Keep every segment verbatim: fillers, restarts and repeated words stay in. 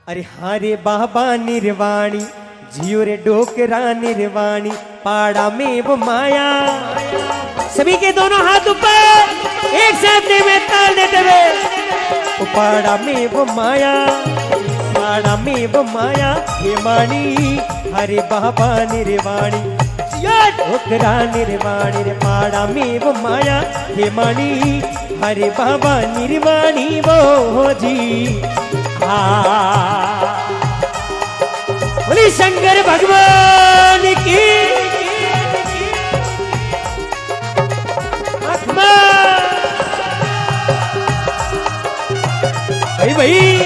अरे हारे बाबा निर्वाणी जियो रे डोकरा निर्वाणी पाड़ा में वो माया। सभी के दोनों हाथ ऊपर एक साथ में ताल देते हुए पाड़ा में वो माया, पाड़ा में वो माया हे मानी हरे बाबा निर्वाणी डोकरा निर्वाणी रे पाड़ा में वो माया हे मानी हरे बाबा निर्वाणी वो जी। बोली शंकर भगवान की भाई भाई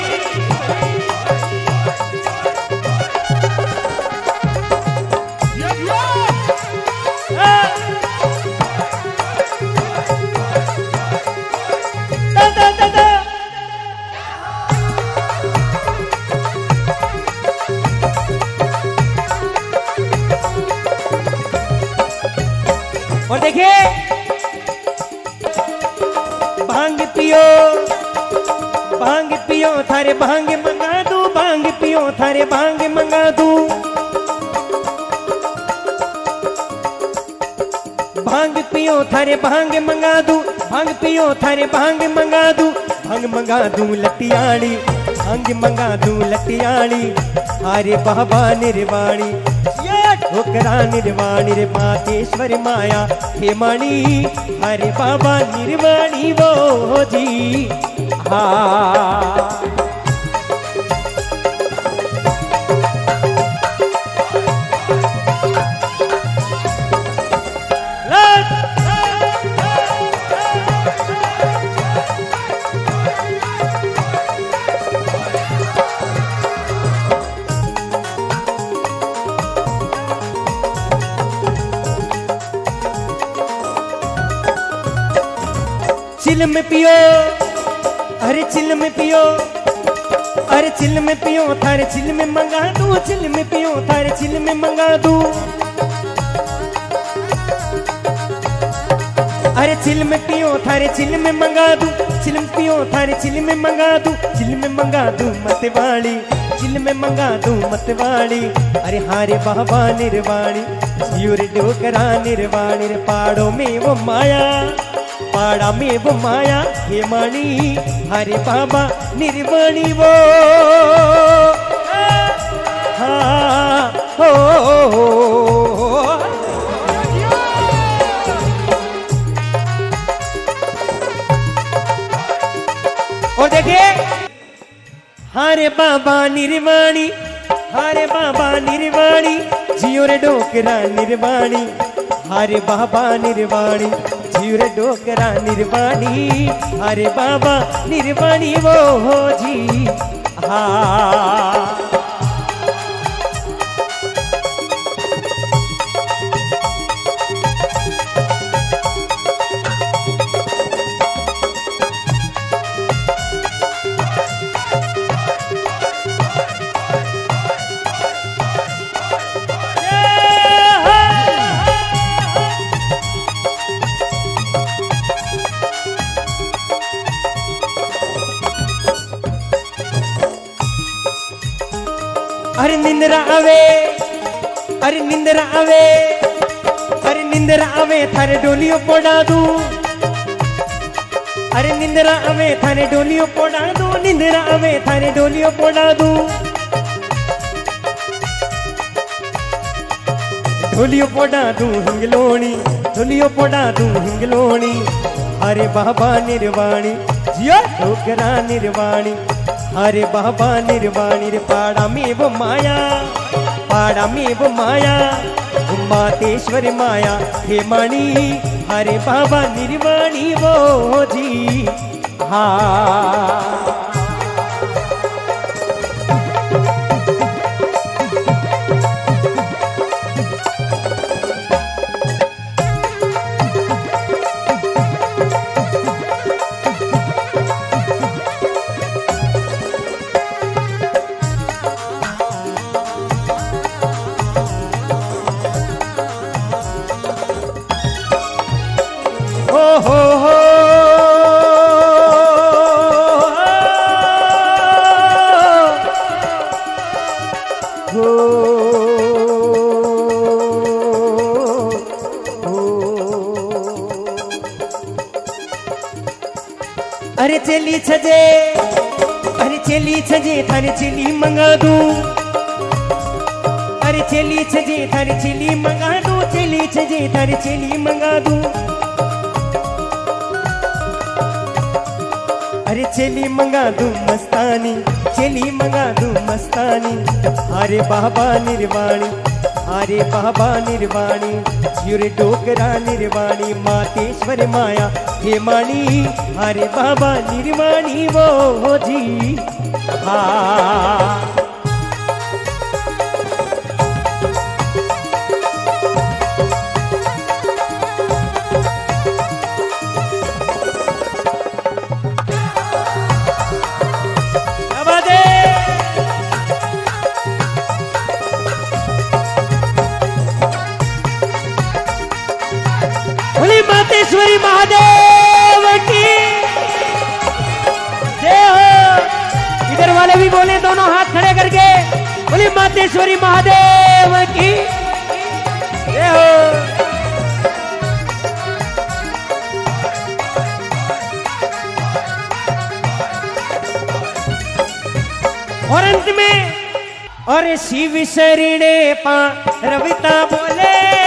और देखिए भांग पियो भांग पियो थारे भांग मंगा दू, भांग पियो थारे भांग मंगा दू, भांग पियो थारे भांग मंगा दू, भांग पियो थारे भांग मंगा दू, भांग मंगा दू लटियाड़ी, भांग मंगा दू लटियाड़ी हरे बाबा निर्वाणी डोकरा निर्वाणी रे मातेश्वर माया हे मानी हरे बाबा निर्वाणी वो जी। हाँ चिल में पियो अरे चिल में पियो अरे चिल में पियो थारे चिल में मंगा दू, चिल में पियो थारे चिल में मंगा दू, अरे चिल में पियो थारे चिल में मंगा दू, चिल में पियो थारे चिल में मंगा दू, चिल में मंगा दू मतवाड़ी, चिल में मंगा दू मतवाड़ी अरे हारे बाबा निर्वाणी जियो रे डोकरा निर्वाणी रे पाड़ों में वो माया, पाड़ा में वो माया हे मानी हरे बाबा निर्वाणी वो। हाँ हो, हो, हो। और देखिए हरे बाबा निर्वाणी हरे बाबा निर्वाणी जियो रे डोकरा निर्वाणी हरे बाबा निर्वाणी जियो रे डोकरा निर्वाणी हरे बाबा निर्वाणी वो हो जी। हाँ अरे निंदरा आवे अरे निंदरा आवे अरे निंदरा आवे थारे डोलियो पोड़ा दू, अरे निंदरा आवे थारे डोलियो पोड़ा दू, निंदरा आवे थारे डोलियो पोड़ा दू, डोलियो पोड़ा दू हिंगलोनी, डोलियो पोड़ा दू हिंगलोनी हरे बाबा निर्वाणी जियो डोकरा निर्वाणी हरे बाबा निर्वाणी रे पाड़ा में वो माया, पाड़ा में वो माया मातेश्वर माया हे मानी हरे बाबा निर्वाणी वो जी। हाँ हो हो चली छजे अरे चली छजे थारे चली मंगा दूं अरे चली छजे थारे चली मंगा दूं चली छजे थारे चली मंगा दूं अरे चली मंगा दूं मस्तानी चली मंगा दूं मस्तानी अरे बाबा निर्वाणी अरे बाबा निर्वाणी जियोरे डोकरा निर्वाणी मातेश्वर माया हे माणी अरे बाबा निर्वाणी वो जी हाँ मातेश्वरी महादेव की जय हो। इधर वाले भी बोले दोनों हाथ खड़े करके बोली मातेश्वरी महादेव की जय हो। और अंत में और शिव शरणे पा रविता बोले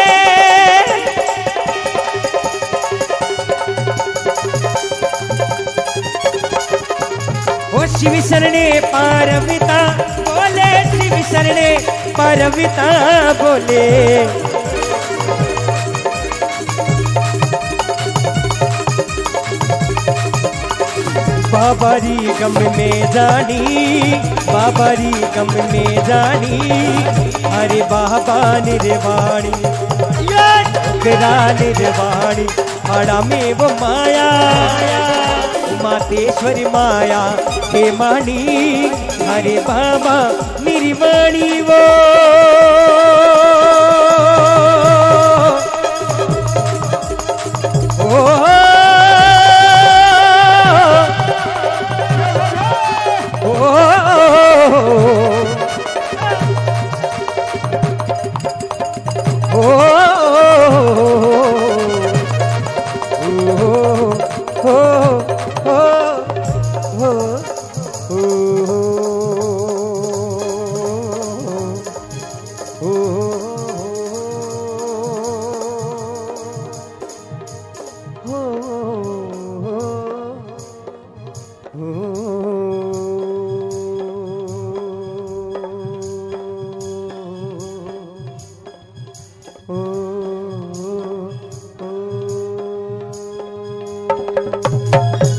शिव शरणे पार्वता बोले शिव शरणे पार्वता बोले बाबारी गम में जानी बाबारी गम में जानी अरे बाबा निर्वाणी गरा निर्वाणी हड़ा में वो माया मातेश्वरी माया हे मानी हरे बाबा निर्वाणी वो ओ Oh